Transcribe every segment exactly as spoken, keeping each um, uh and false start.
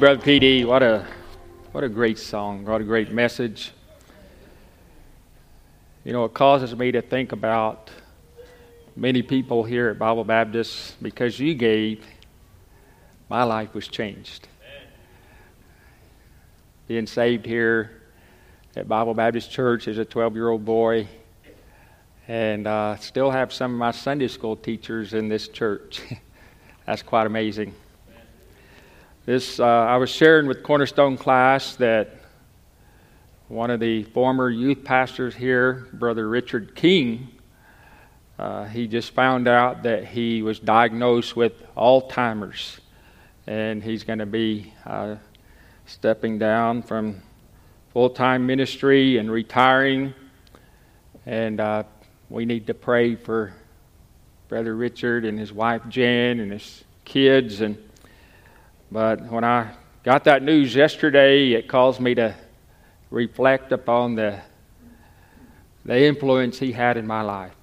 Brother P D. What a what a great song. What a great message. You know, it causes me to think about many people here at Bible Baptist. Because you gave, my life was changed. Being saved here at Bible Baptist Church as a twelve-year-old boy, and uh, still have some of my Sunday school teachers in this church. That's quite amazing. This uh, I was sharing with Cornerstone class that one of the former youth pastors here, Brother Richard King, uh, he just found out that he was diagnosed with Alzheimer's, and he's going to be uh, stepping down from full-time ministry and retiring. And uh, we need to pray for Brother Richard and his wife Jen and his kids. And but when I got that news yesterday, it caused me to reflect upon the the influence he had in my life.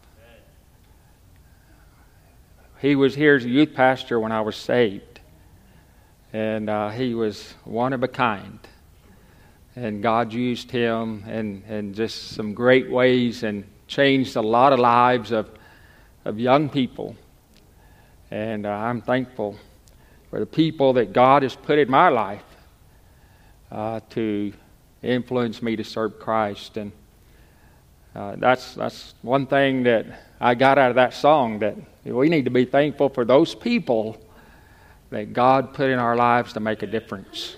He was here as a youth pastor when I was saved, and uh, he was one of a kind. And God used him in, in just some great ways and changed a lot of lives of of young people. And uh, I'm thankful for the people that God has put in my life uh, to influence me to serve Christ. And uh, that's that's one thing that I got out of that song, that we need to be thankful for those people that God put in our lives to make a difference.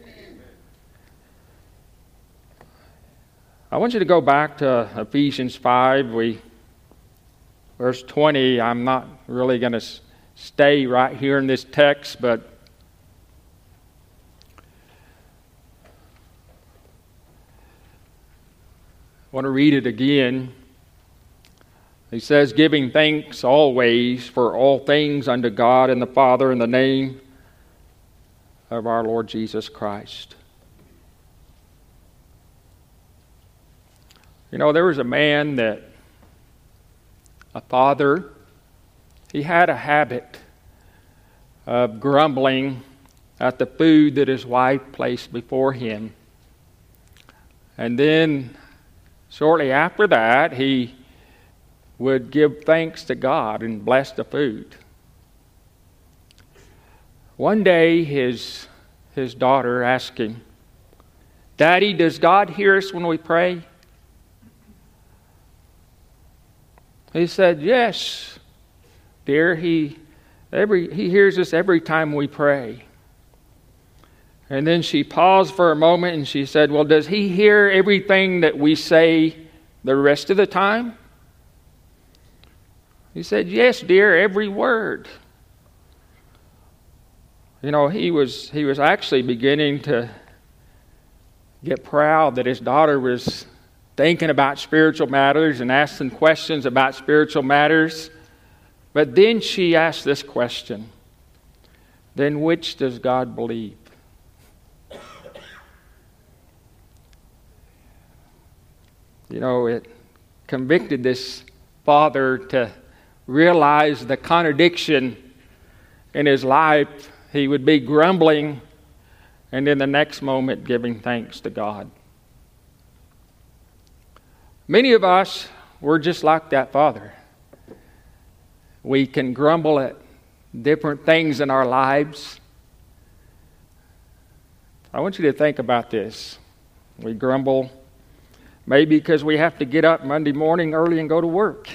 I want you to go back to Ephesians five. We, verse twenty, I'm not really going to stay right here in this text, but I want to read it again. He says, giving thanks always for all things unto God and the Father in the name of our Lord Jesus Christ. You know, there was a man that, a father, he had a habit of grumbling at the food that his wife placed before him. And then, shortly after that, he would give thanks to God and bless the food. One day, his, his daughter asked him, "Daddy, does God hear us when we pray?" He said, "Yes, dear, he every he hears us every time we pray." And then she paused for a moment and she said, "Well, does he hear everything that we say the rest of the time?" He said, "Yes, dear, every word." You know, he was he was actually beginning to get proud that his daughter was thinking about spiritual matters and asking questions about spiritual matters. But then she asked this question: "Then which does God believe?" You know, it convicted this father to realize the contradiction in his life. He would be grumbling, and in the next moment giving thanks to God. Many of us, we're just like that father. We can grumble at different things in our lives. I want you to think about this. We grumble maybe because we have to get up Monday morning early and go to work.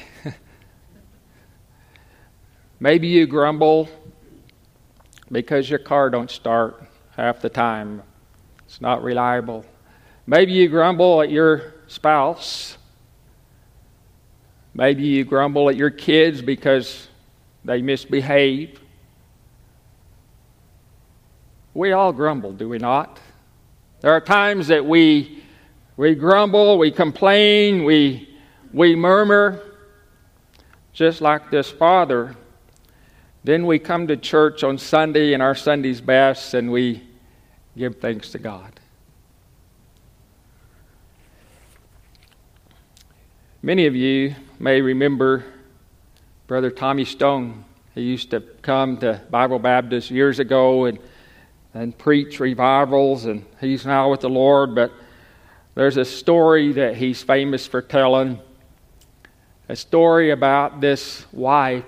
Maybe you grumble because your car don't start half the time. It's not reliable. Maybe you grumble at your spouse. Maybe you grumble at your kids because they misbehave. We all grumble, do we not? There are times that we we grumble, we complain, we we murmur, just like this father. Then we come to church on Sunday in our Sunday's best and we give thanks to God. Many of you may remember Brother Tommy Stone. He used to come to Bible Baptist years ago, and and preach revivals, and he's now with the Lord. But there's a story that he's famous for telling, a story about this wife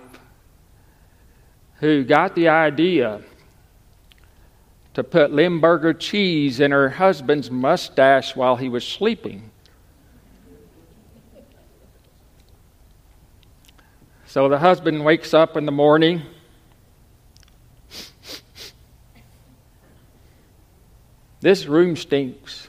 who got the idea to put Limburger cheese in her husband's mustache while he was sleeping. So the husband wakes up in the morning, this room stinks.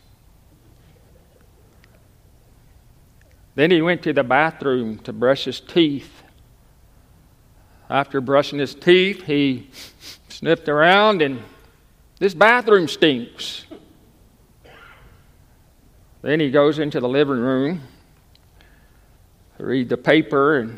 Then he went to the bathroom to brush his teeth. After brushing his teeth, he sniffed around, and this bathroom stinks. Then he goes into the living room to read the paper, and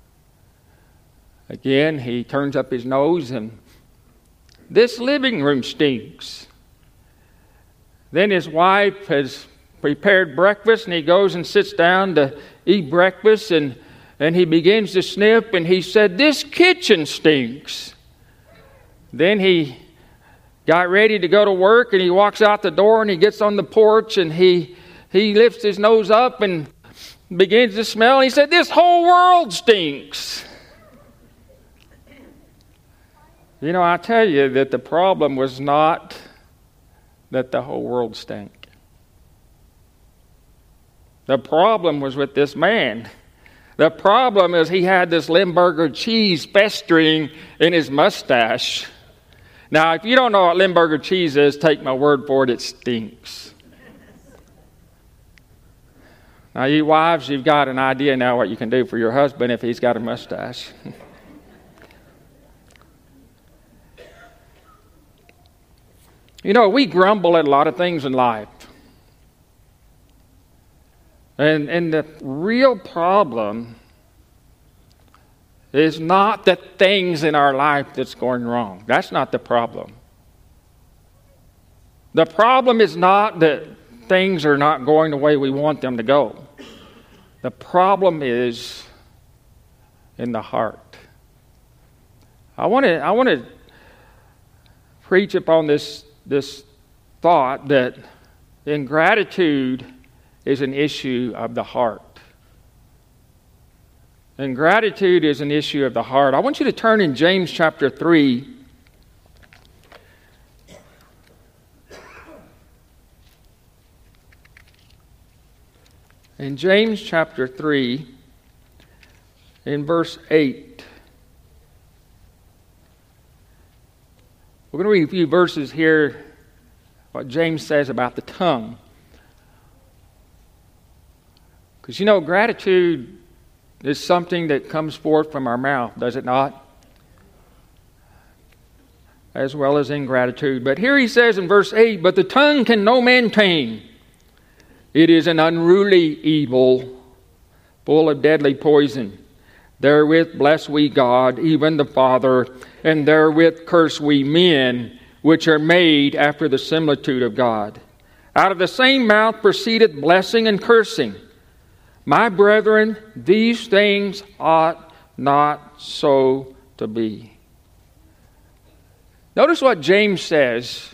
again he turns up his nose, and this living room stinks. Then his wife has prepared breakfast, and he goes and sits down to eat breakfast, and, and he begins to sniff, and he said, "This kitchen stinks." Then he got ready to go to work, and he walks out the door, and he gets on the porch, and he he lifts his nose up and begins to smell. He said, "This whole world stinks." You know, I tell you that the problem was not that the whole world stank. The problem was with this man. The problem is he had this Limburger cheese festering in his mustache. Now, if you don't know what Limburger cheese is, take my word for it, it stinks. Now, you wives, you've got an idea now what you can do for your husband if he's got a mustache. You know, we grumble at a lot of things in life. And, and the real problem is not the things in our life that's going wrong. That's not the problem. The problem is not that things are not going the way we want them to go. The problem is in the heart. I want to I want to preach upon this this thought that ingratitude is an issue of the heart. Ingratitude is an issue of the heart. I want you to turn in James chapter three. In James chapter three, in verse eight. We're going to read a few verses here, what James says about the tongue. Because you know, gratitude is something that comes forth from our mouth, does it not? As well as ingratitude. But here he says in verse eight, "But the tongue can no man tame. It is an unruly evil, full of deadly poison. Therewith bless we God, even the Father, and therewith curse we men, which are made after the similitude of God. Out of the same mouth proceedeth blessing and cursing. My brethren, these things ought not so to be." Notice what James says,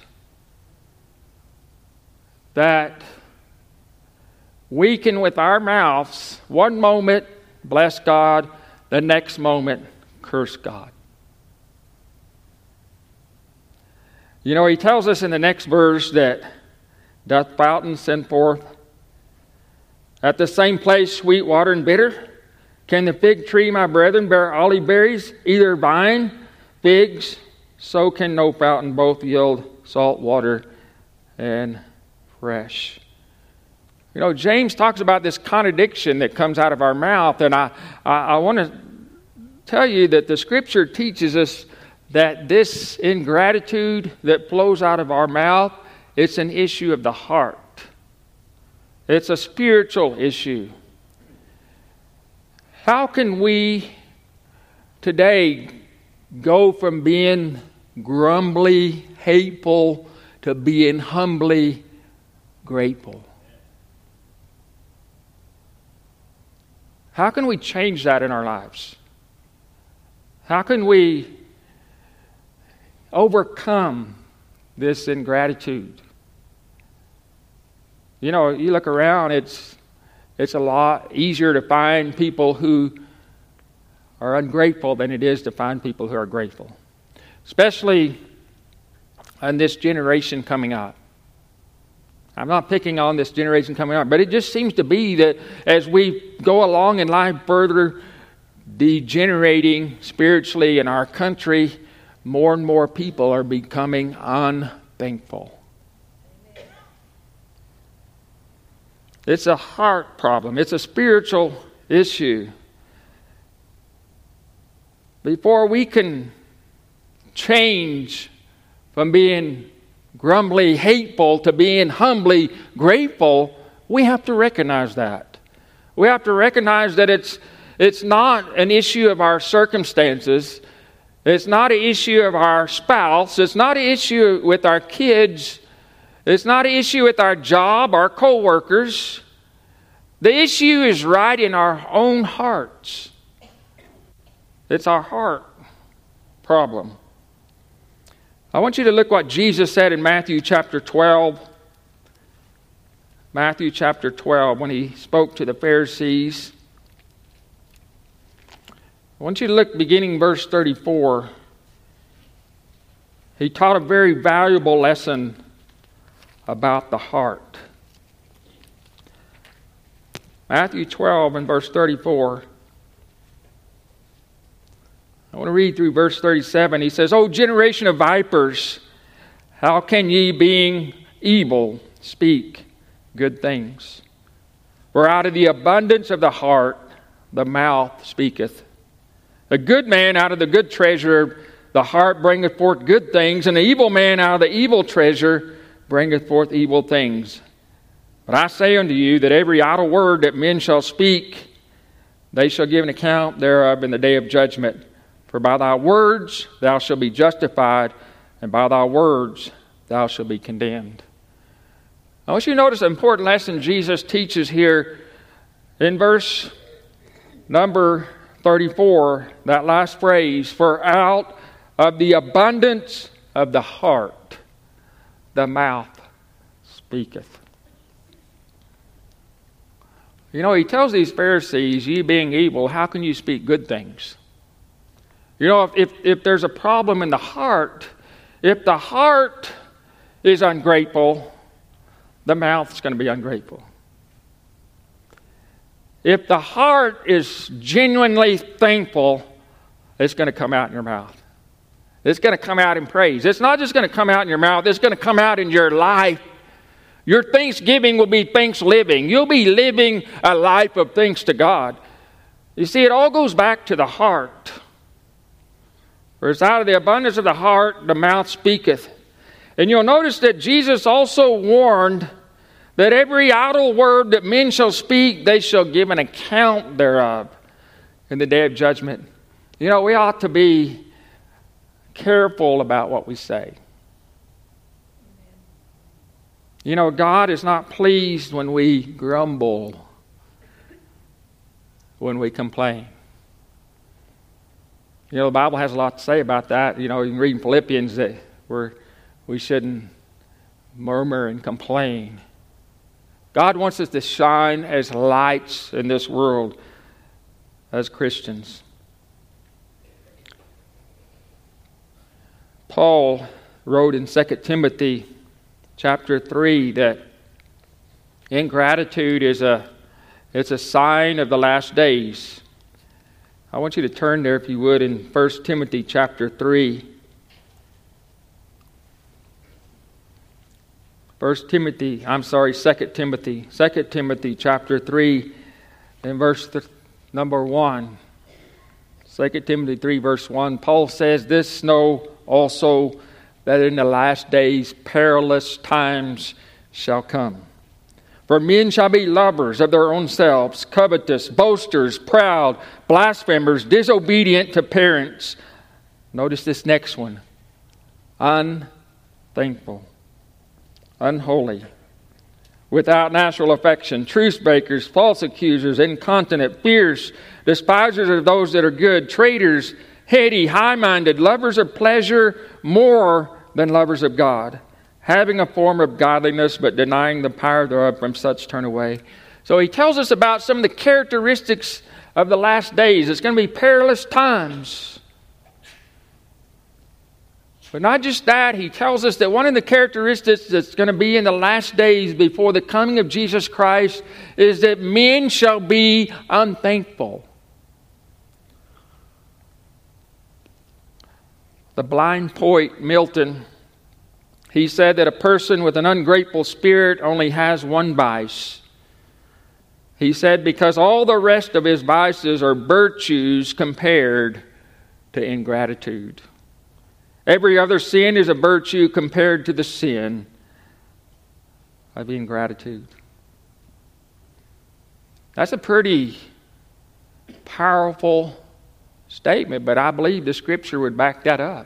that we can with our mouths, one moment bless God, the next moment curse God. You know, he tells us in the next verse that doth fountain send forth at the same place sweet water and bitter? Can the fig tree, my brethren, bear olive berries, either vine, figs? So can no fountain both yield salt water and fresh. You know, James talks about this contradiction that comes out of our mouth, and I, I, I want to tell you that the Scripture teaches us that this ingratitude that flows out of our mouth, it's an issue of the heart. It's a spiritual issue. How can we today go from being grumbly, hateful, to being humbly grateful? How can we change that in our lives? How can we overcome this ingratitude. You know, you look around, it's it's a lot easier to find people who are ungrateful than it is to find people who are grateful. Especially in this generation coming up. I'm not picking on this generation coming up, but it just seems to be that as we go along in life further degenerating spiritually in our country, more and more people are becoming unthankful. It's a heart problem. It's a spiritual issue. Before we can change from being grumbly, hateful to being humbly grateful, we have to recognize that. We have to recognize that it's it's not an issue of our circumstances. It's not an issue of our spouse. It's not an issue with our kids. It's not an issue with our job, our co-workers. The issue is right in our own hearts. It's our heart problem. I want you to look what Jesus said in Matthew chapter twelve. Matthew chapter twelve, when he spoke to the Pharisees. I want you to look beginning verse thirty-four. He taught a very valuable lesson about the heart. Matthew twelve and verse thirty-four. I want to read through verse thirty-seven. He says, O generation of vipers, how can ye, being evil, speak good things? For out of the abundance of the heart the mouth speaketh. A good man out of the good treasure the heart bringeth forth good things, and the evil man out of the evil treasure bringeth forth evil things. But I say unto you that every idle word that men shall speak, they shall give an account thereof in the day of judgment. For by thy words thou shalt be justified, and by thy words thou shalt be condemned. I want you to notice an important lesson Jesus teaches here in verse number thirty-four, that last phrase, for out of the abundance of the heart the mouth speaketh. You know, he tells these Pharisees, ye being evil, how can you speak good things? You know, if, if, if there's a problem in the heart, if the heart is ungrateful, the mouth's going to be ungrateful. If the heart is genuinely thankful, it's going to come out in your mouth. It's going to come out in praise. It's not just going to come out in your mouth, it's going to come out in your life. Your thanksgiving will be thanks living. You'll be living a life of thanks to God. You see, it all goes back to the heart. For it's out of the abundance of the heart the mouth speaketh. And you'll notice that Jesus also warned that every idle word that men shall speak, they shall give an account thereof in the day of judgment. You know, we ought to be careful about what we say. You know, God is not pleased when we grumble, when we complain. You know, the Bible has a lot to say about that. You know, you can read in Philippians that we're, we shouldn't murmur and complain. God wants us to shine as lights in this world as Christians. Paul wrote in Second Timothy chapter three that ingratitude is a, it's a sign of the last days. I want you to turn there, if you would, in First Timothy chapter three. First Timothy, I'm sorry, Second Timothy. Second Timothy chapter three and verse th- number one. Second Timothy three verse one. Paul says, this know also that in the last days perilous times shall come. For men shall be lovers of their own selves, covetous, boasters, proud, blasphemers, disobedient to parents. Notice this next one. Unthankful, unholy, without natural affection, truce breakers, false accusers, incontinent, fierce, despisers of those that are good, traitors, heady, high-minded, lovers of pleasure more than lovers of God, having a form of godliness, but denying the power thereof, from such turn away. So he tells us about some of the characteristics of the last days. It's going to be perilous times. But not just that, he tells us that one of the characteristics that's going to be in the last days before the coming of Jesus Christ is that men shall be unthankful. The blind poet Milton, he said that a person with an ungrateful spirit only has one vice. He said because all the rest of his vices are virtues compared to ingratitude. Every other sin is a virtue compared to the sin of ingratitude. That's a pretty powerful statement, but I believe the Scripture would back that up.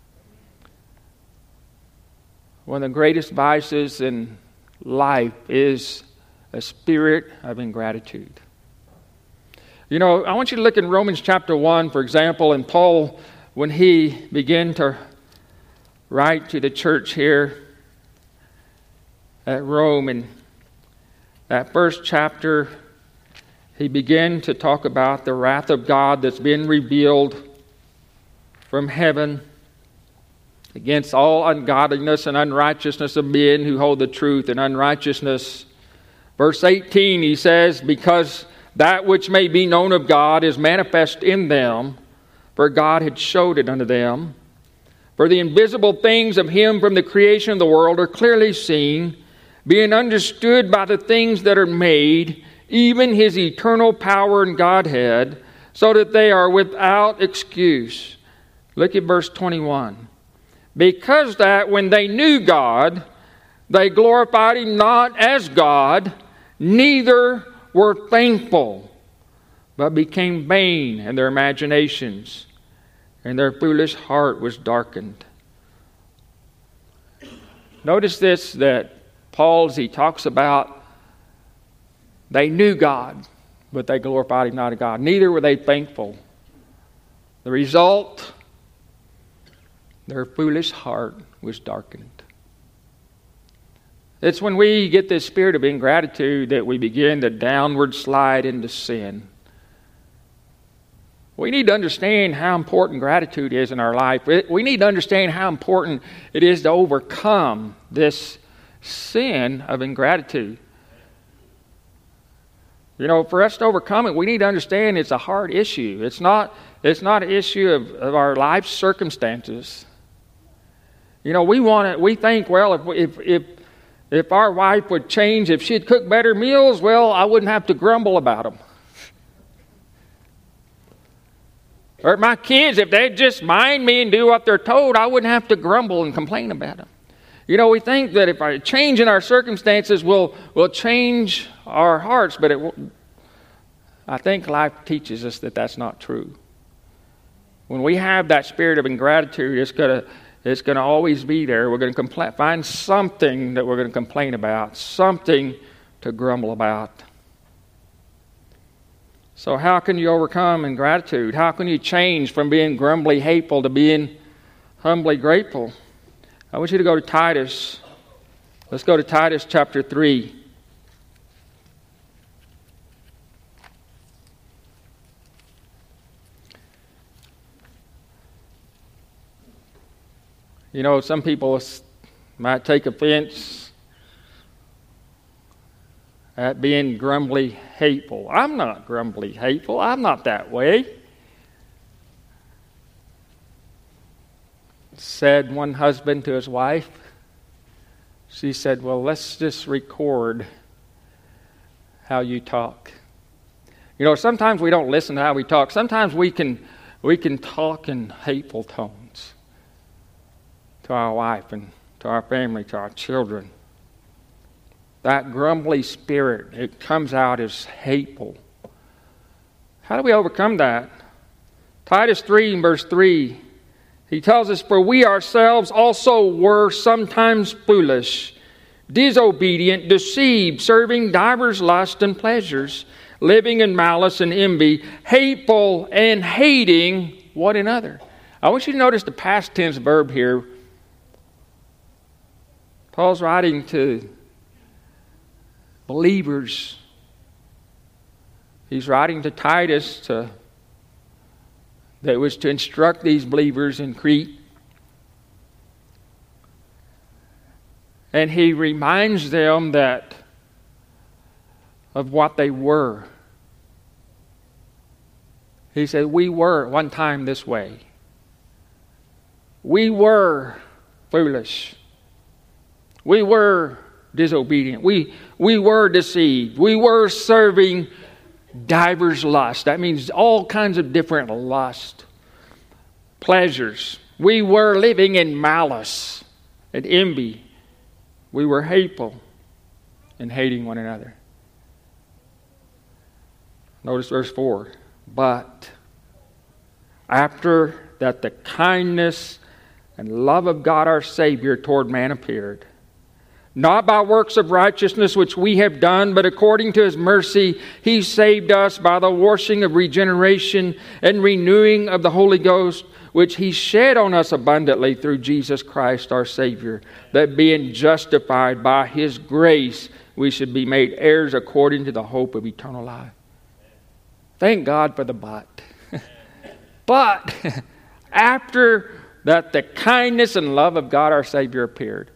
One of the greatest vices in life is a spirit of ingratitude. You know, I want you to look in Romans chapter one, for example, and Paul, when he began to write to the church here at Rome, in that first chapter, he began to talk about the wrath of God that's been revealed from heaven against all ungodliness and unrighteousness of men who hold the truth in unrighteousness. Verse eighteen, he says, because that which may be known of God is manifest in them, for God had showed it unto them. For the invisible things of him from the creation of the world are clearly seen, being understood by the things that are made, even his eternal power and Godhead, so that they are without excuse. Look at verse twenty-one. Because that when they knew God, they glorified him not as God, neither were thankful, but became vain in their imaginations, and their foolish heart was darkened. Notice this, that Paul, as he talks about, they knew God, but they glorified him not as God. Neither were they thankful. The result, their foolish heart was darkened. It's when we get this spirit of ingratitude that we begin to downward slide into sin. We need to understand how important gratitude is in our life. We need to understand how important it is to overcome this sin of ingratitude. You know, for us to overcome it, we need to understand it's a hard issue. It's not, it's not an issue of, of our life circumstances. You know, we want to, we think, well, if, if, if, if our wife would change, if she'd cook better meals, well, I wouldn't have to grumble about them. Or my kids, if they'd just mind me and do what they're told, I wouldn't have to grumble and complain about them. You know, we think that if a change in our circumstances will, will change our hearts, but it won't. I think life teaches us that that's not true. When we have that spirit of ingratitude, it's going to it's going to always be there. We're going to compla- find something that we're going to complain about, something to grumble about. So how can you overcome ingratitude? How can you change from being grumbly hateful to being humbly grateful? I want you to go to Titus. Let's go to Titus chapter three. You know, some people might take offense at being grumbly hateful. I'm not grumbly hateful. I'm not that way. Said one husband to his wife. She said, well, let's just record how you talk. You know, sometimes we don't listen to how we talk. Sometimes we can we can talk in hateful tones to our wife and to our family, to our children. That grumbly spirit, it comes out as hateful. How do we overcome that? Titus three and verse three, he tells us, for we ourselves also were sometimes foolish, disobedient, deceived, serving divers lusts and pleasures, living in malice and envy, hateful and hating one another. I want you to notice the past tense verb here. Paul's writing to believers. He's writing to Titus to, that was to instruct these believers in Crete. And he reminds them that of what they were. He said, we were at one time this way. We were foolish. We were disobedient. We, we were deceived. We were serving divers lust. That means all kinds of different lust. Pleasures. We were living in malice and envy. We were hateful and hating one another. Notice verse four. But after that the kindness and love of God our Savior toward man appeared, not by works of righteousness which we have done, but according to His mercy, He saved us by the washing of regeneration and renewing of the Holy Ghost, which He shed on us abundantly through Jesus Christ our Savior, that being justified by His grace, we should be made heirs according to the hope of eternal life. Thank God for the but. But after that the kindness and love of God our Savior appeared,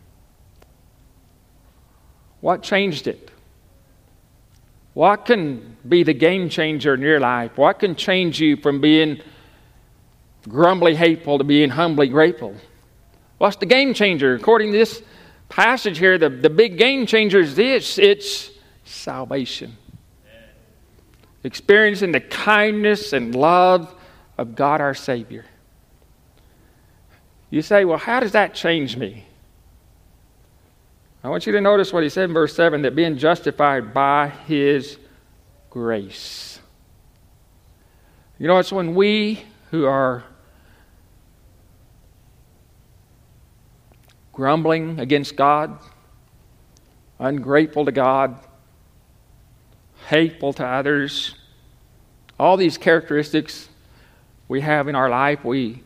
what changed it? What can be the game changer in your life? What can change you from being grumbly hateful to being humbly grateful? What's the game changer? According to this passage here, the, the big game changer is this. It's salvation. Experiencing the kindness and love of God our Savior. You say, well, how does that change me? I want you to notice what he said in verse seven, that being justified by His grace. You know, it's when we who are grumbling against God, ungrateful to God, hateful to others, all these characteristics we have in our life, we,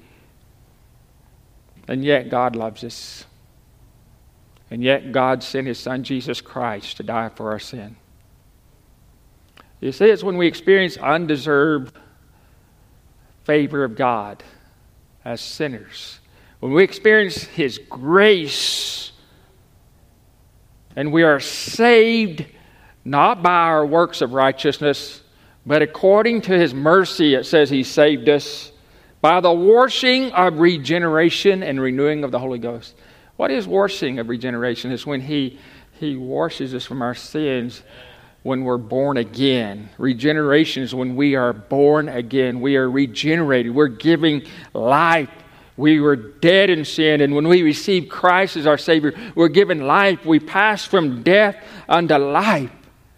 and yet God loves us. And yet God sent His Son Jesus Christ to die for our sin. You see, it's when we experience undeserved favor of God as sinners. When we experience His grace and we are saved not by our works of righteousness, but according to His mercy, it says He saved us by the washing of regeneration and renewing of the Holy Ghost. What is washing of regeneration? It's when He, he washes us from our sins when we're born again. Regeneration is when we are born again. We are regenerated. We're giving life. We were dead in sin, and when we receive Christ as our Savior, we're given life. We pass from death unto life.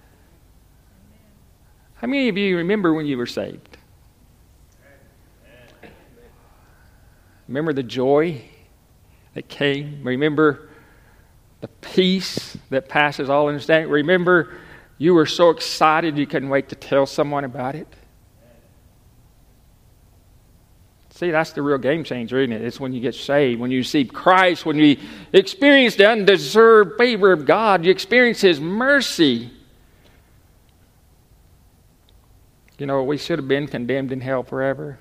How many of you remember when you were saved? Remember the joy that came? Remember the peace that passes all understanding? Remember you were so excited you couldn't wait to tell someone about it? See, that's the real game changer, isn't it? It's when you get saved, when you receive Christ, when you experience the undeserved favor of God, you experience His mercy. You know, we should have been condemned in hell forever.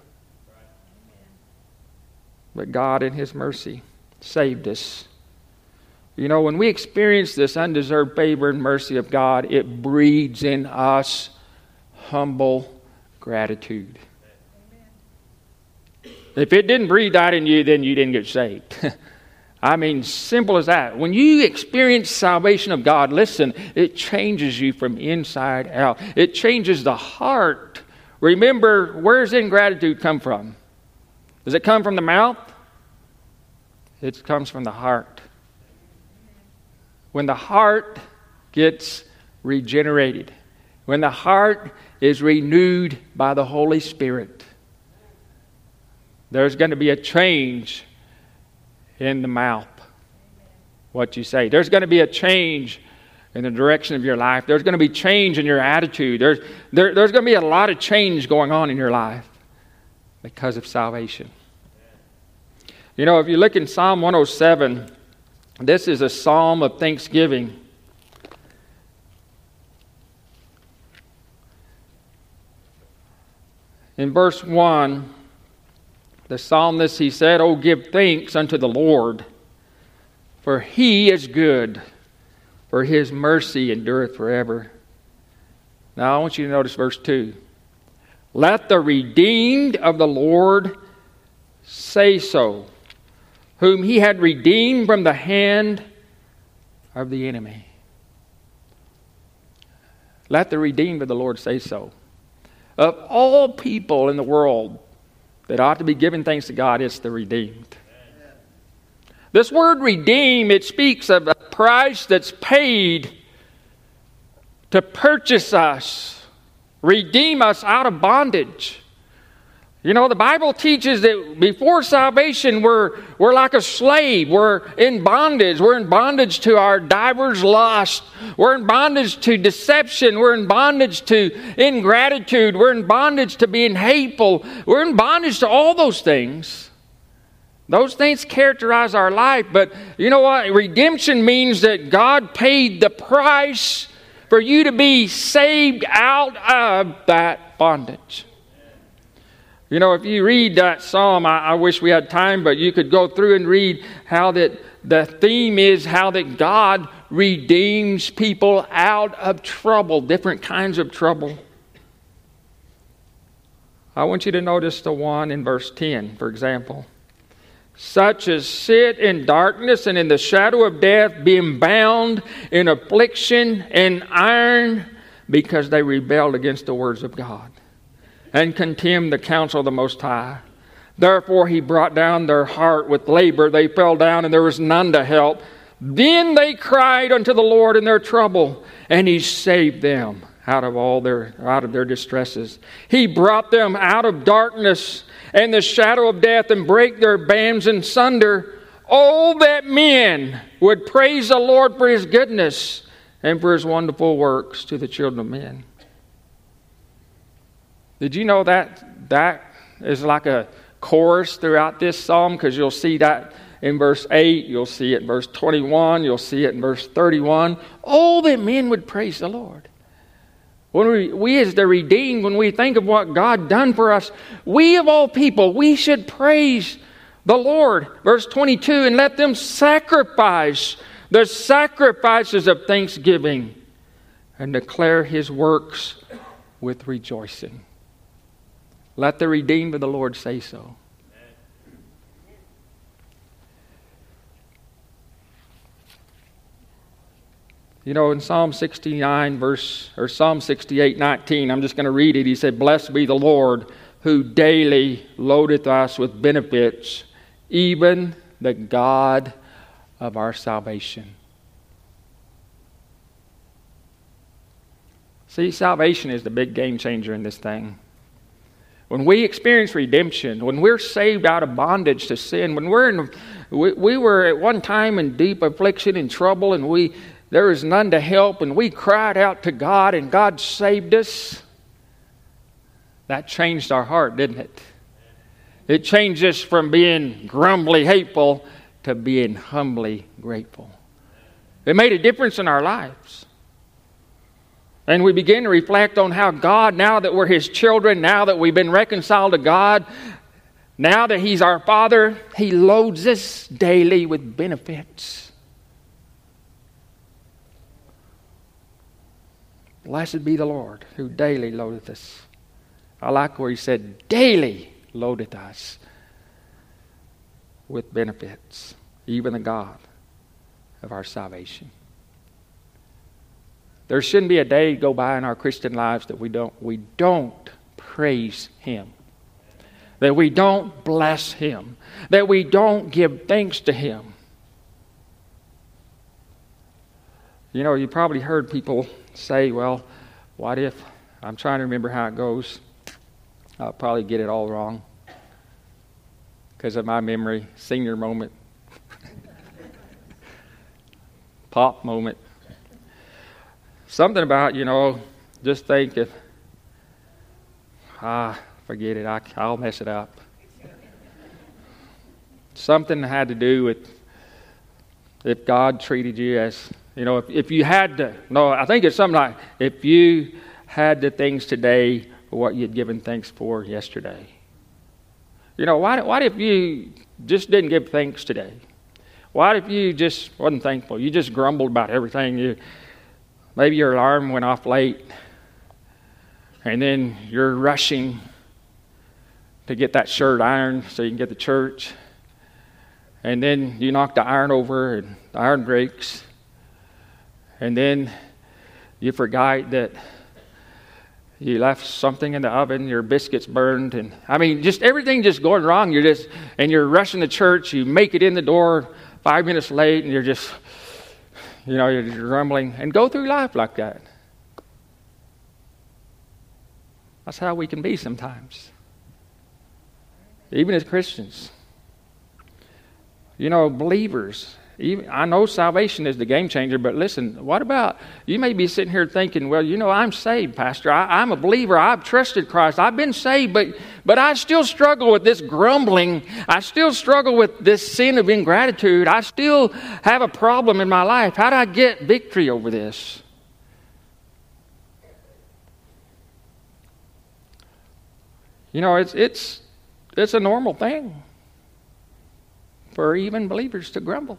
But God in His mercy saved us. You know, when we experience this undeserved favor and mercy of God, it breeds in us humble gratitude. If it didn't breed that in you, then you didn't get saved. I mean, simple as that. When you experience salvation of God, listen, it changes you from inside out. It changes the heart. Remember, where does ingratitude come from? Does it come from the mouth? It comes from the heart. When the heart gets regenerated, when the heart is renewed by the Holy Spirit, there's going to be a change in the mouth, what you say. There's going to be a change in the direction of your life. There's going to be change in your attitude. There's, there, there's going to be a lot of change going on in your life because of salvation. You know, if you look in Psalm one oh seven, This is a psalm of thanksgiving. In verse one, the psalmist, he said, "Oh, give thanks unto the Lord, for He is good, for His mercy endureth forever." Now I want you to notice verse two. "Let the redeemed of the Lord say so, whom He had redeemed from the hand of the enemy." Let the redeemed of the Lord say so. Of all people in the world that ought to be giving thanks to God, it's the redeemed. This word redeem, it speaks of a price that's paid to purchase us, redeem us out of bondage. You know, the Bible teaches that before salvation, we're, we're like a slave. We're in bondage. We're in bondage to our divers lust. We're in bondage to deception. We're in bondage to ingratitude. We're in bondage to being hateful. We're in bondage to all those things. Those things characterize our life. But you know what? Redemption means that God paid the price for you to be saved out of that bondage. You know, if you read that psalm, I, I wish we had time, but you could go through and read how that the theme is how that God redeems people out of trouble, different kinds of trouble. I want you to notice the one in verse ten, for example. "Such as sit in darkness and in the shadow of death, being bound in affliction and iron, because they rebelled against the words of God, and contemned the counsel of the Most High. Therefore He brought down their heart with labor. They fell down, and there was none to help. Then they cried unto the Lord in their trouble, and He saved them out of all their out of their distresses. He brought them out of darkness and the shadow of death, and brake their bands in sunder. Oh, that men would praise the Lord for His goodness and for His wonderful works to the children of men." Did you know that that is like a chorus throughout this psalm? Because you'll see that in verse eight, you'll see it in verse twenty-one, you'll see it in verse thirty-one. Oh, that men would praise the Lord. When we, we as the redeemed, when we think of what God done for us, we of all people, we should praise the Lord. Verse twenty-two, "And let them sacrifice the sacrifices of thanksgiving, and declare His works with rejoicing." Let the redeemed of the Lord say so. You know, in Psalm sixty-nine, verse, or Psalm sixty-eight, nineteen, I'm just going to read it. He said, "Blessed be the Lord, who daily loadeth us with benefits, even the God of our salvation." See, salvation is the big game changer in this thing. When we experience redemption, when we're saved out of bondage to sin, when we're in, we, we were at one time in deep affliction and trouble, and we there was none to help, and we cried out to God, and God saved us. That changed our heart, didn't it? It changed us from being grumbly hateful to being humbly grateful. It made a difference in our lives. And we begin to reflect on how God, now that we're His children, now that we've been reconciled to God, now that He's our Father, He loads us daily with benefits. Blessed be the Lord, who daily loadeth us. I like where He said, daily loadeth us with benefits, even the God of our salvation. There shouldn't be a day go by in our Christian lives that we don't we don't praise Him, that we don't bless Him, that we don't give thanks to Him. You know, you probably heard people say, "Well, what if?" I'm trying to remember how it goes. I'll probably get it all wrong because of my memory. Senior moment, pop moment. Something about, you know, just think if, ah, forget it, I, I'll mess it up. Something had to do with if God treated you as, you know, if, if you had to, no, I think it's something like, if you had the things today for what you'd given thanks for yesterday. You know, why, why if you just didn't give thanks today? Why if you just wasn't thankful? You just grumbled about everything. You Maybe your alarm went off late, and then you're rushing to get that shirt ironed so you can get to church. And then you knock the iron over and the iron breaks. And then you forgot that you left something in the oven, your biscuits burned. And I mean, just everything just going wrong. You're just, and you're rushing to church. You make it in the door five minutes late, and you're just, you know, you're just grumbling. And go through life like that. That's how we can be sometimes. Even as Christians. You know, believers. Even, I know salvation is the game changer, but listen, what about, you may be sitting here thinking, well, you know, I'm saved, Pastor. I, I'm a believer. I've trusted Christ. I've been saved, but, but I still struggle with this grumbling. I still struggle with this sin of ingratitude. I still have a problem in my life. How do I get victory over this? You know, it's it's it's a normal thing for even believers to grumble.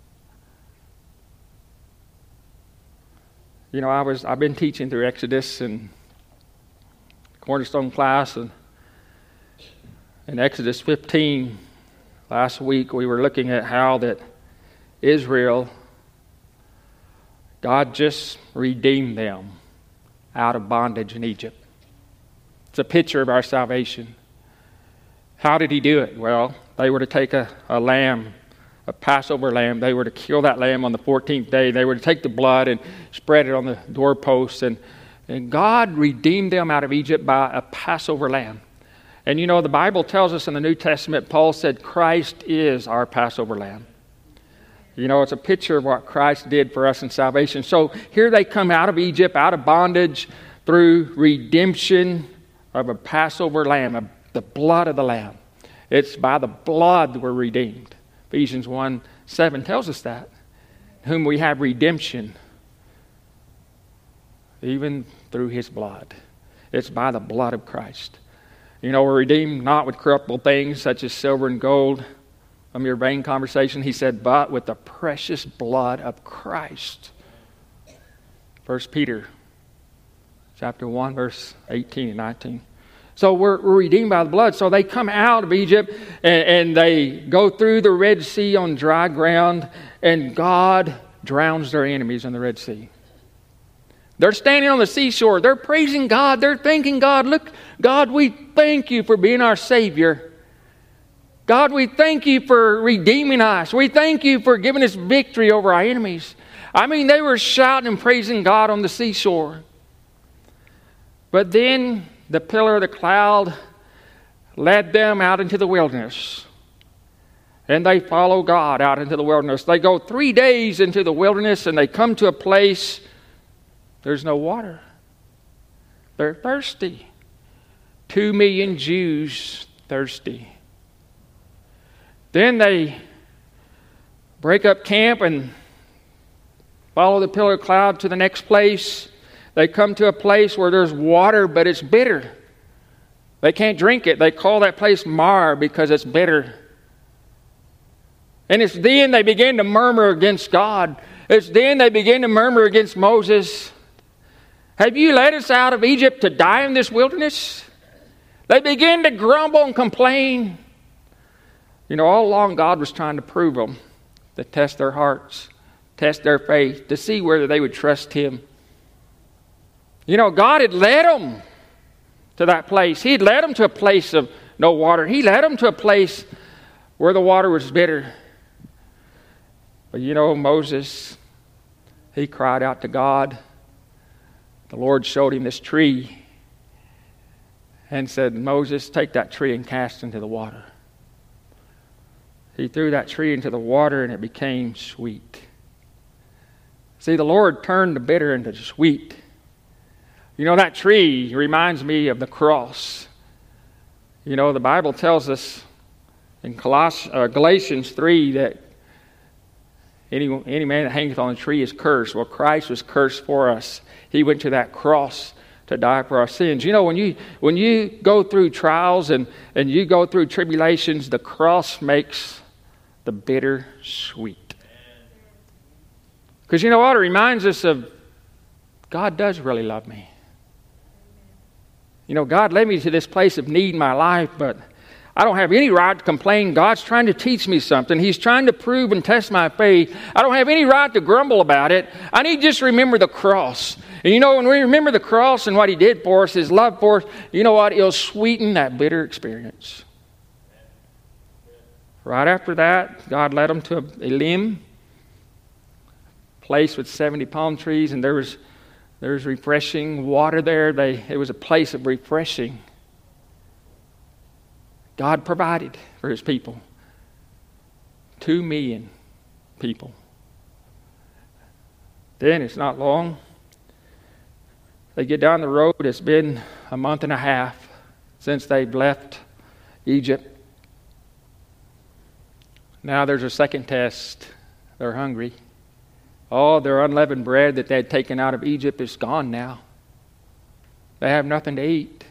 You know, I was I've been teaching through Exodus and Cornerstone class, and in Exodus fifteen last week we were looking at how that Israel, God just redeemed them out of bondage in Egypt. It's a picture of our salvation. How did he do it? Well, they were to take a, a lamb, a Passover lamb. They were to kill that lamb on the fourteenth day. They were to take the blood and spread it on the doorposts. And, and God redeemed them out of Egypt by a Passover lamb. And you know, the Bible tells us in the New Testament, Paul said, Christ is our Passover lamb. You know, it's a picture of what Christ did for us in salvation. So here they come out of Egypt, out of bondage, through redemption of a Passover lamb, a, the blood of the lamb. It's by the blood we're redeemed. Ephesians one seven tells us that. Whom we have redemption, even through his blood. It's by the blood of Christ. You know, we're redeemed not with corruptible things such as silver and gold. From your vain conversation, he said, but with the precious blood of Christ. First Peter chapter one, verse eighteen and nineteen. So we're, we're redeemed by the blood. So they come out of Egypt and, and they go through the Red Sea on dry ground, and God drowns their enemies in the Red Sea. They're standing on the seashore. They're praising God. They're thanking God. Look, God, we thank you for being our Savior. God, we thank you for redeeming us. We thank you for giving us victory over our enemies. I mean, they were shouting and praising God on the seashore. But then the pillar of the cloud led them out into the wilderness. And they follow God out into the wilderness. They go three days into the wilderness and they come to a place, there's no water. They're thirsty. Two million Jews thirsty. Then they break up camp and follow the pillar of cloud to the next place. They come to a place where there's water, but it's bitter. They can't drink it. They call that place Mar because it's bitter. And it's then they begin to murmur against God. It's then they begin to murmur against Moses. Have you led us out of Egypt to die in this wilderness? They begin to grumble and complain. You know, all along God was trying to prove them, to test their hearts, test their faith, to see whether they would trust him. You know, God had led them to that place. He had led them to a place of no water. He led them to a place where the water was bitter. But you know, Moses, he cried out to God. The Lord showed him this tree and said, Moses, take that tree and cast it into the water. He threw that tree into the water and it became sweet. See, the Lord turned the bitter into sweet. You know, that tree reminds me of the cross. You know, the Bible tells us in Coloss- uh, Galatians three that Any, any man that hangeth on a tree is cursed. Well, Christ was cursed for us. He went to that cross to die for our sins. You know, when you when you go through trials and, and you go through tribulations, the cross makes the bitter sweet. Because you know what? It reminds us of God does really love me. You know, God led me to this place of need in my life, but I don't have any right to complain. God's trying to teach me something. He's trying to prove and test my faith. I don't have any right to grumble about it. I need to just remember the cross. And you know, when we remember the cross and what He did for us, His love for us, you know what? It'll sweeten that bitter experience. Right after that, God led them to Elim, a place with seventy palm trees, and there was there was refreshing water there. They it was a place of refreshing. God provided for His people. Two million people. Then it's not long. They get down the road. It's been a month and a half since they've left Egypt. Now there's a second test. They're hungry. All their unleavened bread that they had taken out of Egypt is gone now. They have nothing to eat.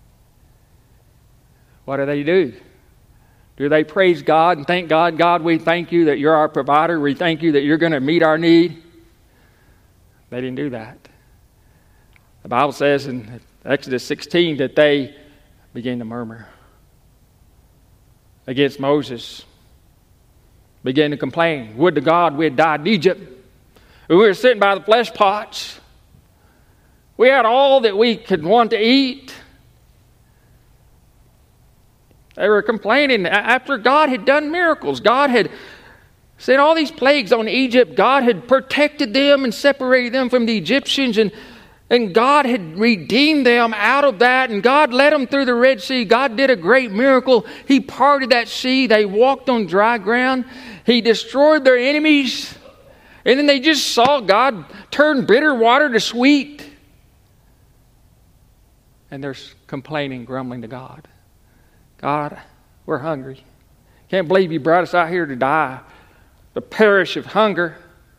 What do they do? Do they praise God and thank God? God, we thank you that you're our provider. We thank you that you're going to meet our need. They didn't do that. The Bible says in Exodus sixteen that they began to murmur against Moses. Began to complain. Would to God we had died in Egypt. We were sitting by the flesh pots. We had all that we could want to eat. They were complaining after God had done miracles. God had sent all these plagues on Egypt. God had protected them and separated them from the Egyptians. And, and God had redeemed them out of that. And God led them through the Red Sea. God did a great miracle. He parted that sea. They walked on dry ground. He destroyed their enemies. And then they just saw God turn bitter water to sweet. And they're complaining, grumbling to God. God, we're hungry. Can't believe you brought us out here to die, to perish of hunger.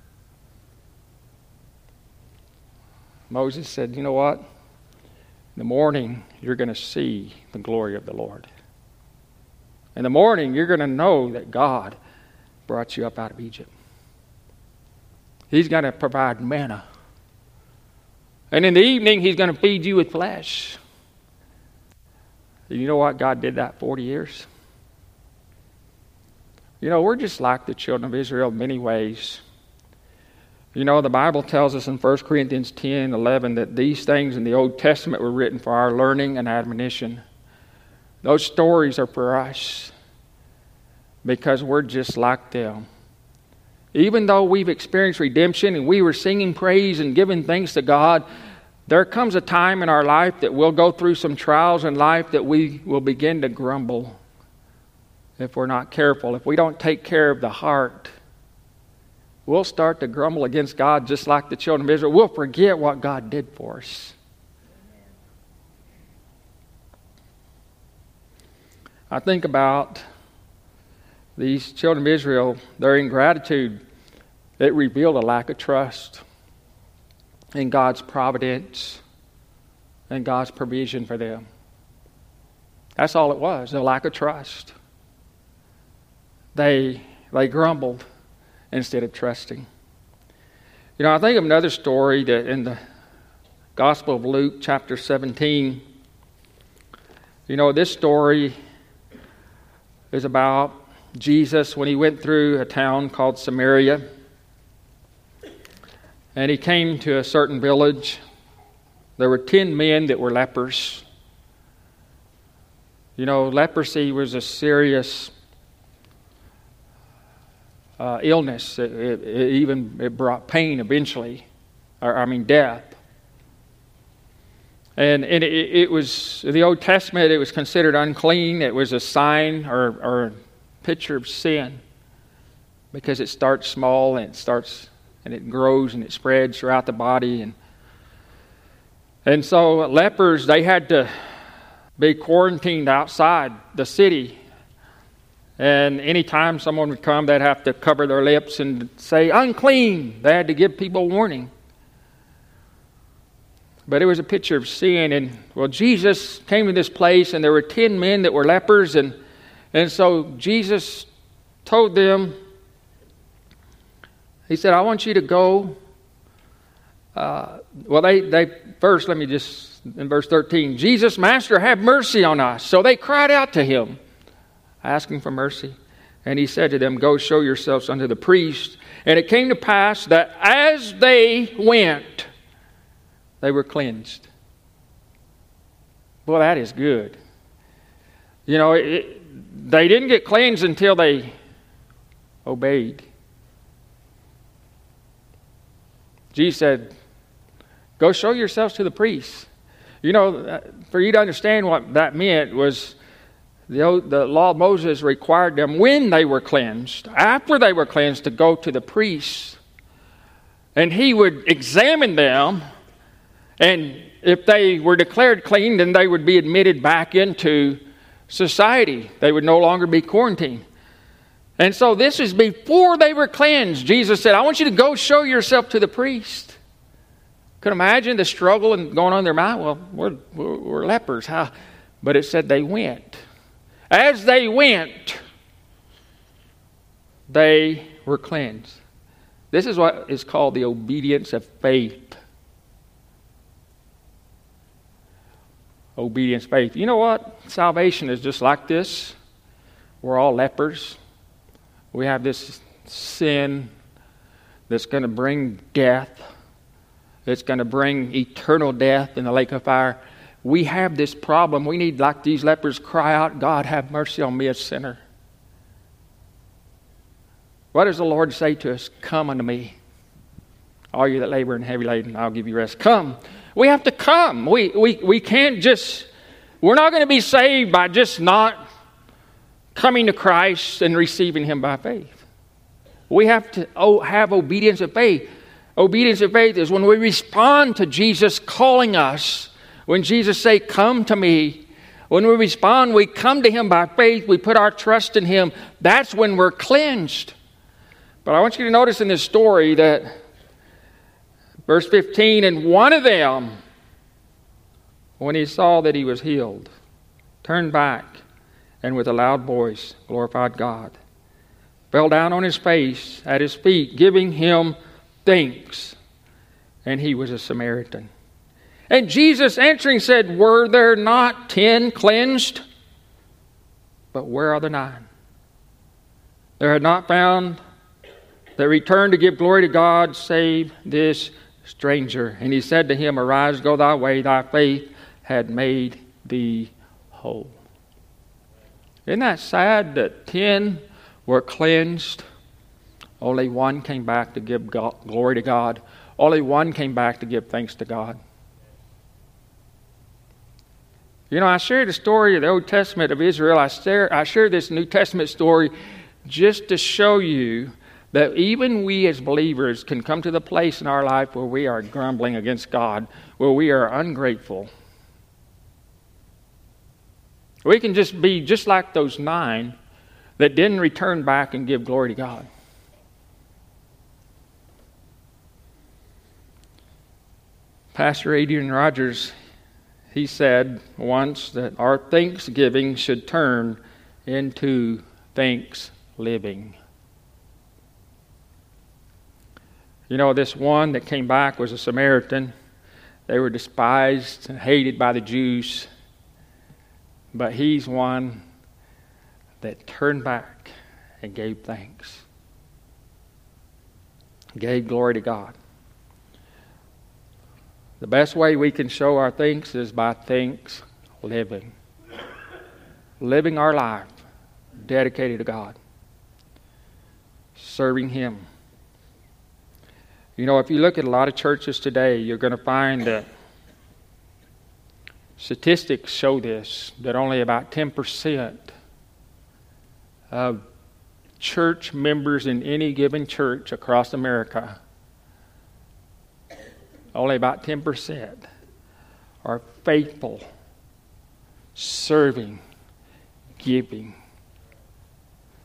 Moses said, you know what? In the morning, you're going to see the glory of the Lord. In the morning, you're going to know that God brought you up out of Egypt. He's going to provide manna. And in the evening, He's going to feed you with flesh. You know what? God did that forty years. You know, we're just like the children of Israel in many ways. You know, the Bible tells us in First Corinthians ten eleven that these things in the Old Testament were written for our learning and admonition. Those stories are for us because we're just like them. Even though we've experienced redemption and we were singing praise and giving thanks to God, there comes a time in our life that we'll go through some trials in life that we will begin to grumble if we're not careful. If we don't take care of the heart, we'll start to grumble against God just like the children of Israel. We'll forget what God did for us. I think about these children of Israel, their ingratitude, it revealed a lack of trust in God's providence and God's provision for them. That's all it was, a lack of trust. They, they grumbled instead of trusting. You know, I think of another story that in the Gospel of Luke, chapter seventeen, you know, this story is about Jesus when He went through a town called Samaria. And He came to a certain village. There were ten men that were lepers. You know, leprosy was a serious uh, illness. It, it, it even it brought pain eventually, or I mean death. And, and it, it was, in the Old Testament, it was considered unclean. It was a sign or, or a picture of sin because it starts small and it starts and it grows and it spreads throughout the body. And and so lepers, they had to be quarantined outside the city. And anytime someone would come, they'd have to cover their lips and say, unclean. They had to give people warning. But it was a picture of sin. And, well, Jesus came to this place, and there were ten men that were lepers. And, and so Jesus told them, he said, I want you to go. Uh, well, they, they first, let me just, in verse thirteen, Jesus, Master, have mercy on us. So they cried out to him, asking for mercy. And he said to them, go show yourselves unto the priest. And it came to pass that as they went, they were cleansed. Well, that is good. You know, it, they didn't get cleansed until they obeyed. Jesus said, go show yourselves to the priests. You know, for you to understand what that meant was the, the law of Moses required them when they were cleansed, after they were cleansed, to go to the priest. And he would examine them. And if they were declared clean, then they would be admitted back into society. They would no longer be quarantined. And so this is before they were cleansed. Jesus said, I want you to go show yourself to the priest. Could imagine the struggle and going on in their mind. Well, we're, we're, we're lepers. How? But it said they went. As they went, they were cleansed. This is what is called the obedience of faith. Obedience, faith. You know what? Salvation is just like this. We're all lepers. We have this sin that's going to bring death. It's going to bring eternal death in the lake of fire. We have this problem. We need, like these lepers, cry out, God, have mercy on me, a sinner. What does the Lord say to us? Come unto me, all you that labor and heavy laden, I'll give you rest. Come. We have to come. We, we, we can't just, we're not going to be saved by just not coming to Christ and receiving Him by faith. We have to oh, have obedience of faith. Obedience of faith is when we respond to Jesus calling us. When Jesus say, come to me. When we respond, we come to Him by faith. We put our trust in Him. That's when we're cleansed. But I want you to notice in this story that verse fifteen, and one of them, when he saw that he was healed, turned back and with a loud voice glorified God, fell down on his face at his feet, giving Him thanks. And he was a Samaritan. And Jesus answering said, were there not ten cleansed? But where are the nine? There had not found that returned to give glory to God, save this stranger. And he said to him, arise, go thy way, thy faith had made thee whole. Isn't that sad that ten were cleansed? Only one came back to give God, glory to God. Only one came back to give thanks to God. You know, I shared the story of the Old Testament of Israel. I share, I share this New Testament story just to show you that even we as believers can come to the place in our life where we are grumbling against God, where we are ungrateful. We can just be just like those nine that didn't return back and give glory to God. Pastor Adrian Rogers, he said once that our thanksgiving should turn into thanks living. You know, this one that came back was a Samaritan. They were despised and hated by the Jews. But he's one that turned back and gave thanks. Gave glory to God. The best way we can show our thanks is by thanks living. Living our life dedicated to God. Serving Him. You know, if you look at a lot of churches today, you're going to find that statistics show this, that only about ten percent of church members in any given church across America, only about ten percent are faithful, serving, giving.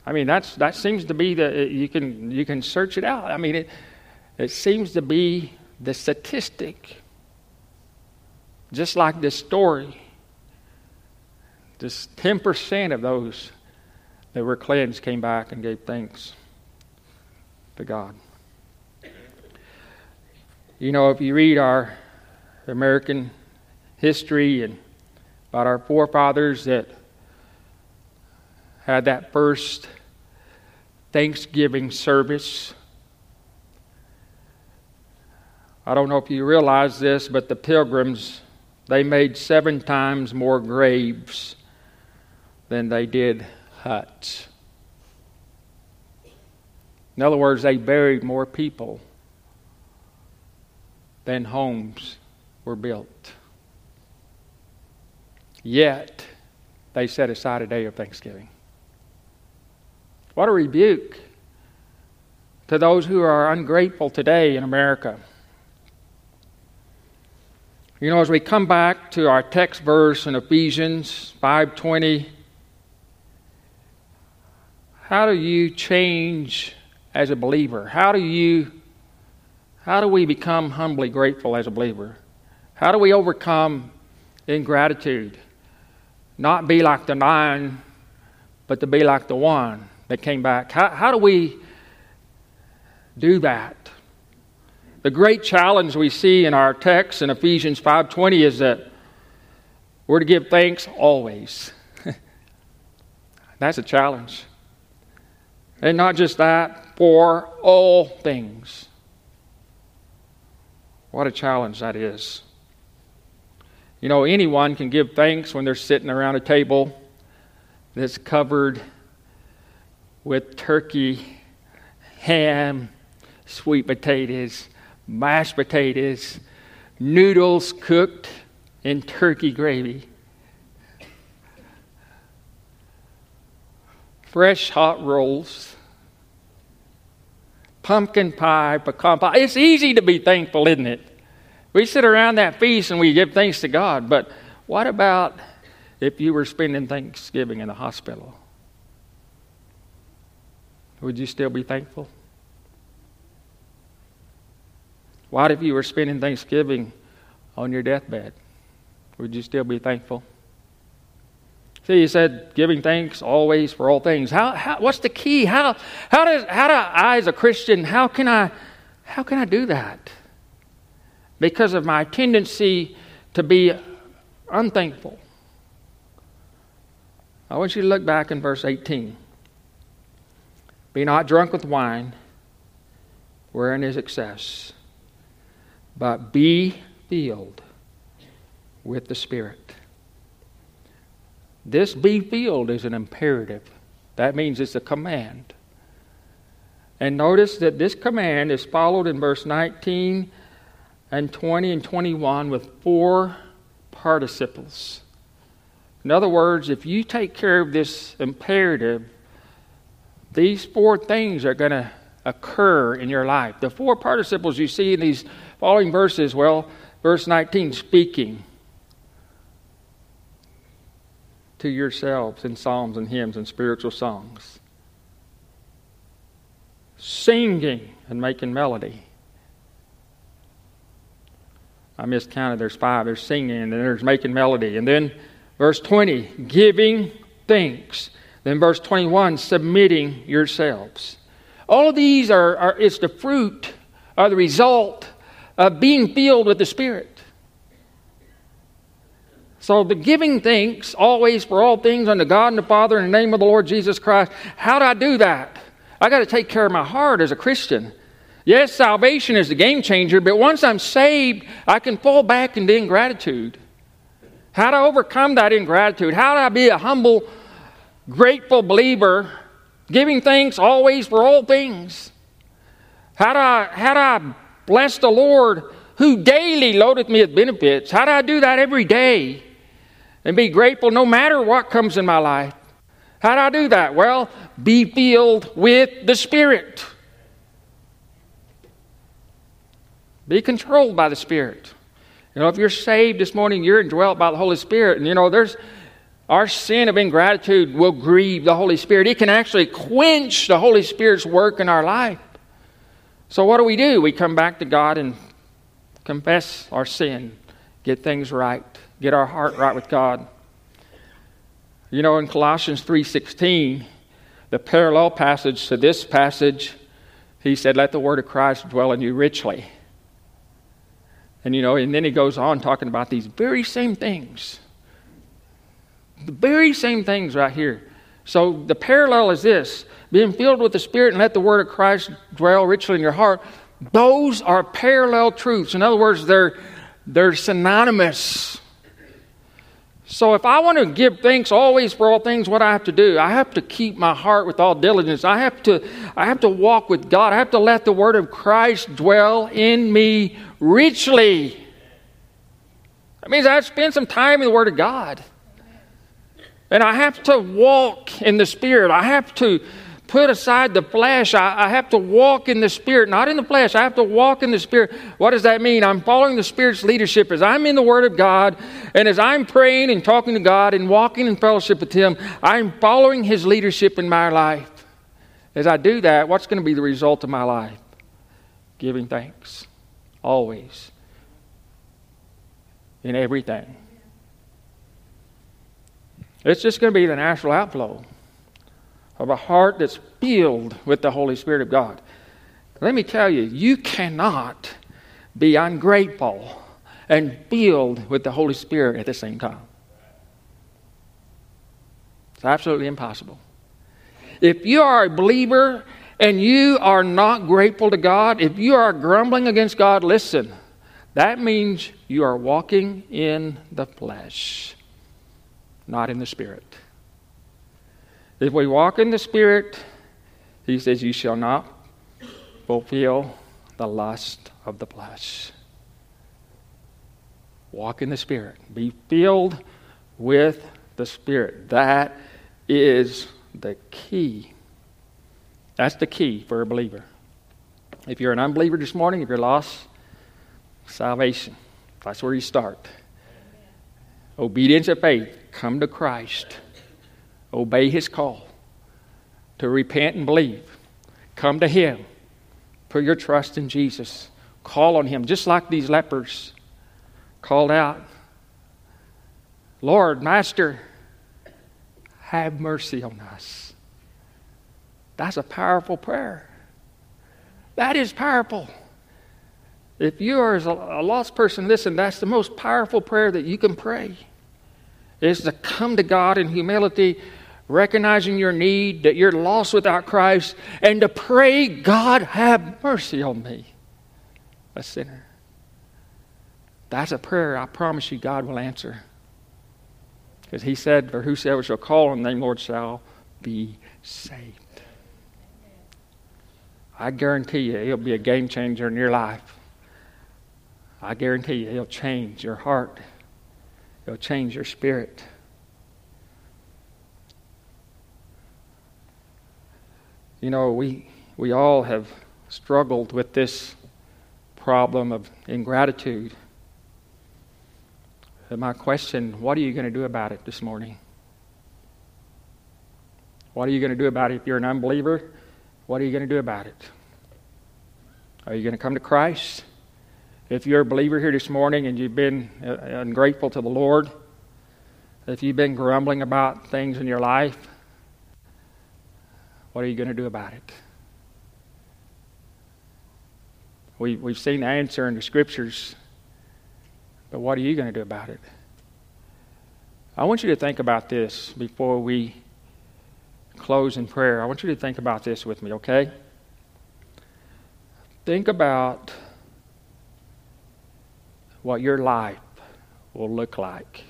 I mean, that's that seems to be the, you can you can search it out. I mean, it it seems to be the statistic. Just like this story, just ten percent of those that were cleansed came back and gave thanks to God. You know, if you read our American history and about our forefathers that had that first Thanksgiving service, I don't know if you realize this, but the Pilgrims, they made seven times more graves than they did huts. In other words, they buried more people than homes were built. Yet, they set aside a day of Thanksgiving. What a rebuke to those who are ungrateful today in America. You know, as we come back to our text verse in Ephesians five twenty, how do you change as a believer? How do you, how do we become humbly grateful as a believer? How do we overcome ingratitude? Not be like the nine, but to be like the one that came back. How, how do we do that? The great challenge we see in our text in Ephesians five twenty is that we're to give thanks always. That's a challenge. And not just that, for all things. What a challenge that is. You know, anyone can give thanks when they're sitting around a table that's covered with turkey, ham, sweet potatoes, mashed potatoes, noodles cooked in turkey gravy, fresh hot rolls, pumpkin pie, pecan pie. It's easy to be thankful, isn't it? We sit around that feast and we give thanks to God. But what about if you were spending Thanksgiving in the hospital? Would you still be thankful? What if you were spending Thanksgiving on your deathbed? Would you still be thankful? See, he said, giving thanks always for all things. How? how what's the key? How? How does? How do I, as a Christian, how can I? How can I do that? Because of my tendency to be unthankful. I want you to look back in verse eighteen. Be not drunk with wine, wherein is excess, but be filled with the Spirit. This be filled is an imperative. That means it's a command. And notice that this command is followed in verse nineteen and twenty and twenty-one with four participles. In other words, if you take care of this imperative, these four things are going to occur in your life. The four participles you see in these following verses, well, verse nineteen, speaking to yourselves in psalms and hymns and spiritual songs. Singing and making melody. I miscounted, there's five. There's singing and then there's making melody. And then verse twenty, giving thanks. Then verse twenty-one, submitting yourselves. All of these are, are it's the fruit or the result of being filled with the Spirit. So the giving thanks always for all things unto God and the Father in the name of the Lord Jesus Christ. How do I do that? I got to take care of my heart as a Christian. Yes, salvation is the game changer, but once I'm saved, I can fall back into ingratitude. How to overcome that ingratitude? How do I be a humble, grateful believer, giving thanks always for all things? How do I, how do I bless the Lord who daily loadeth me with benefits? How do I do that every day and be grateful no matter what comes in my life? How do I do that? Well, be filled with the Spirit. Be controlled by the Spirit. You know, if you're saved this morning, you're indwelt by the Holy Spirit. And, you know, there's Our sin of ingratitude will grieve the Holy Spirit. It can actually quench the Holy Spirit's work in our life. So what do we do? We come back to God and confess our sin, get things right, get our heart right with God. You know, in Colossians three sixteen, the parallel passage to this passage, he said, let the word of Christ dwell in you richly. And you know, and then he goes on talking about these very same things. The very same things right here. So the parallel is this: being filled with the Spirit and let the word of Christ dwell richly in your heart. Those are parallel truths. In other words, they're, they're synonymous. So if I want to give thanks always for all things, what I have to do? I have to keep my heart with all diligence. I have to, I have to walk with God. I have to let the word of Christ dwell in me richly. That means I have to spend some time in the word of God. And I have to walk in the Spirit. I have to put aside the flesh. I, I have to walk in the Spirit, not in the flesh. I have to walk in the Spirit. What does that mean? I'm following the Spirit's leadership as I'm in the Word of God, and as I'm praying and talking to God and walking in fellowship with Him, I'm following His leadership in my life. As I do that, what's going to be the result of my life? Giving thanks. Always. In everything. It's just going to be the natural outflow of a heart that's filled with the Holy Spirit of God. Let me tell you, you cannot be ungrateful and filled with the Holy Spirit at the same time. It's absolutely impossible. If you are a believer and you are not grateful to God, if you are grumbling against God, listen, that means you are walking in the flesh, not in the Spirit. If we walk in the Spirit, He says, you shall not fulfill the lust of the flesh. Walk in the Spirit. Be filled with the Spirit. That is the key. That's the key for a believer. If you're an unbeliever this morning, if you're lost, salvation. That's where you start. Obedience of faith. Come to Christ. Obey His call to repent and believe. Come to Him. Put your trust in Jesus. Call on Him, just like these lepers called out, Lord, Master, have mercy on us. That's a powerful prayer. That is powerful. If you are a lost person, listen, that's the most powerful prayer that you can pray. Is to come to God in humility, recognizing your need, that you're lost without Christ, and to pray, God, have mercy on me, a sinner. That's a prayer I promise you God will answer. Because He said, for whosoever shall call on the name of the Lord shall be saved. I guarantee you, it'll be a game changer in your life. I guarantee you, it'll change your heart. It'll change your spirit. You know, we we all have struggled with this problem of ingratitude. And my question, what are you going to do about it this morning? What are you going to do about it if you're an unbeliever? What are you going to do about it? Are you going to come to Christ? If you're a believer here this morning and you've been ungrateful to the Lord, if you've been grumbling about things in your life, what are you going to do about it? We, we've seen the answer in the Scriptures, but what are you going to do about it? I want you to think about this before we close in prayer. I want you to think about this with me, okay? Think about what your life will look like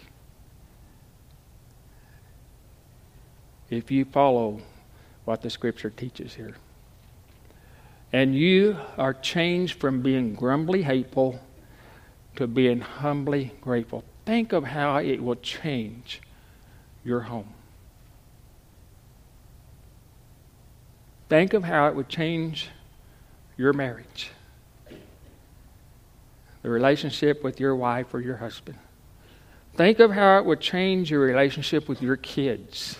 if you follow what the Scripture teaches here. And you are changed from being grumbly hateful to being humbly grateful. Think of how it will change your home. Think of how it would change your marriage, the relationship with your wife or your husband. Think of how it would change your relationship with your kids.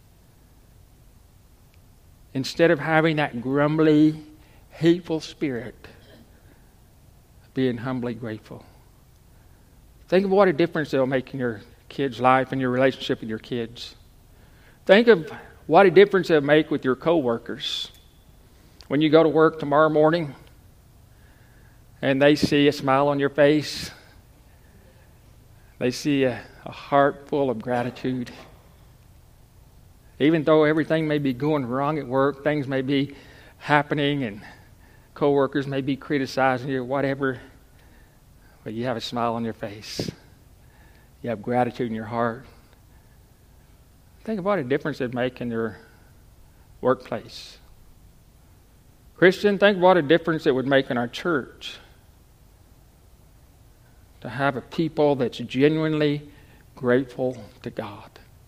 Instead of having that grumbly, hateful spirit, being humbly grateful. Think of what a difference it'll make in your kids' life and your relationship with your kids. Think of what a difference it'll make with your coworkers. When you go to work tomorrow morning and they see a smile on your face, they see a, a heart full of gratitude. Even though everything may be going wrong at work, things may be happening and coworkers may be criticizing you, whatever, but you have a smile on your face. You have gratitude in your heart. Think about a difference it'd make in your workplace. Christian, think what a difference it would make in our church to have a people that's genuinely grateful to God,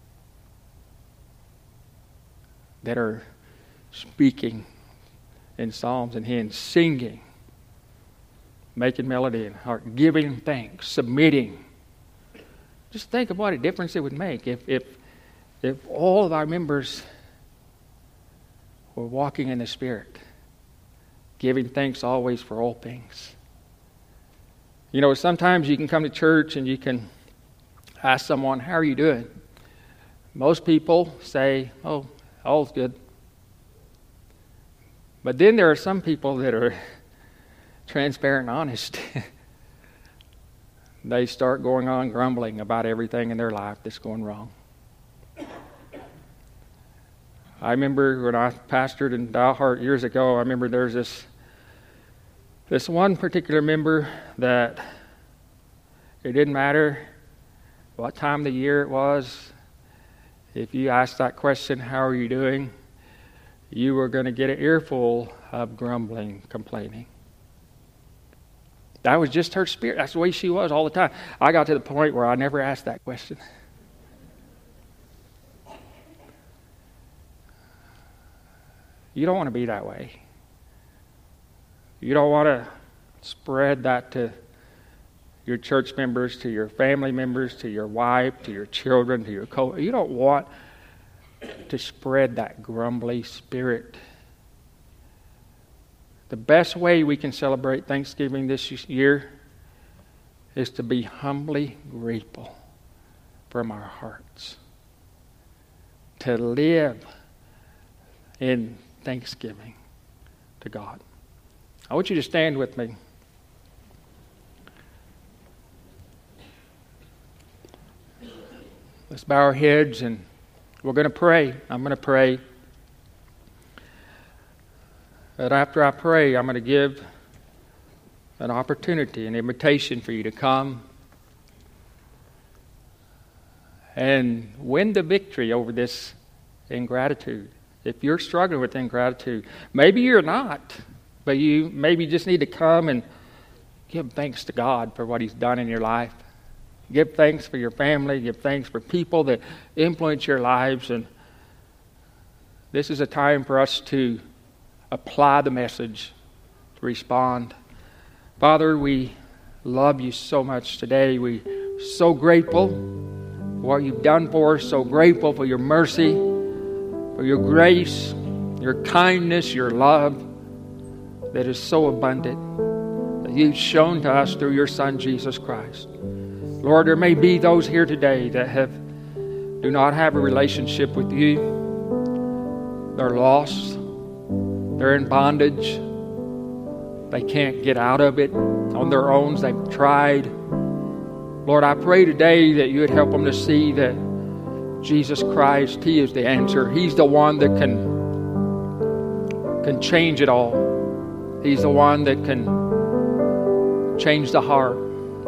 that are speaking in psalms and hymns, singing, making melody in heart, giving thanks, submitting. Just think of what a difference it would make if if if all of our members were walking in the Spirit, giving thanks always for all things. You know, sometimes you can come to church and you can ask someone, how are you doing? Most people say, oh, all's good. But then there are some people that are transparent and honest. They start going on grumbling about everything in their life that's going wrong. I remember when I pastored in Dalhart years ago, I remember there's this this one particular member that it didn't matter what time of the year it was. If you asked that question, how are you doing? You were going to get an earful of grumbling, complaining. That was just her spirit. That's the way she was all the time. I got to the point where I never asked that question. You don't want to be that way. You don't want to spread that to your church members, to your family members, to your wife, to your children, to your co. You don't want to spread that grumbly spirit. The best way we can celebrate Thanksgiving this year is to be humbly grateful from our hearts. To live in thanksgiving to God. I want you to stand with me. Let's bow our heads and we're going to pray. I'm going to pray. And after I pray, I'm going to give an opportunity, an invitation for you to come and win the victory over this ingratitude. If you're struggling with ingratitude, maybe you're not, but you maybe just need to come and give thanks to God for what He's done in your life. Give thanks for your family. Give thanks for people that influence your lives. And this is a time for us to apply the message, to respond. Father, we love you so much today. We're so grateful for what you've done for us, so grateful for your mercy, for your grace, your kindness, your love that is so abundant that you've shown to us through your Son, Jesus Christ. Lord, there may be those here today that have do not have a relationship with you. They're lost. They're in bondage. They can't get out of it on their own. They've tried. Lord, I pray today that you would help them to see that Jesus Christ, He is the answer. He's the one that can, can change it all. He's the one that can change the heart,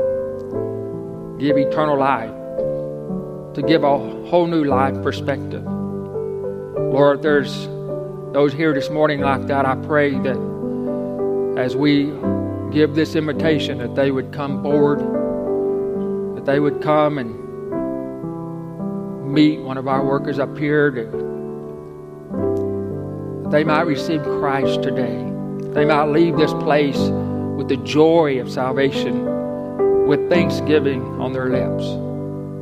give eternal life, to give a whole new life perspective. Lord, there's those here this morning like that. I pray that as we give this invitation, that they would come forward, that they would come and meet one of our workers up here, that they might receive Christ today. They might leave this place with the joy of salvation, with thanksgiving on their lips.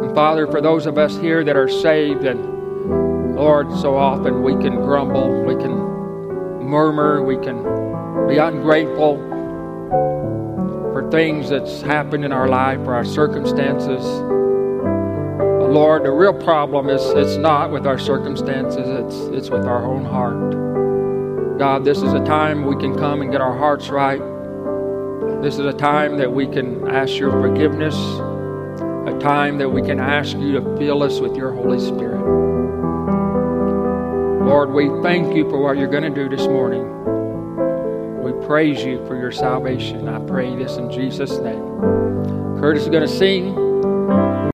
And Father, for those of us here that are saved, and Lord, so often we can grumble, we can murmur, we can be ungrateful for things that's happened in our life, for our circumstances. But Lord, the real problem is it's not with our circumstances, it's it's with our own heart. God, this is a time we can come and get our hearts right. This is a time that we can ask your forgiveness, a time that we can ask you to fill us with your Holy Spirit. Lord, we thank you for what you're going to do this morning. We praise you for your salvation. I pray this in Jesus' name. Curtis is going to sing.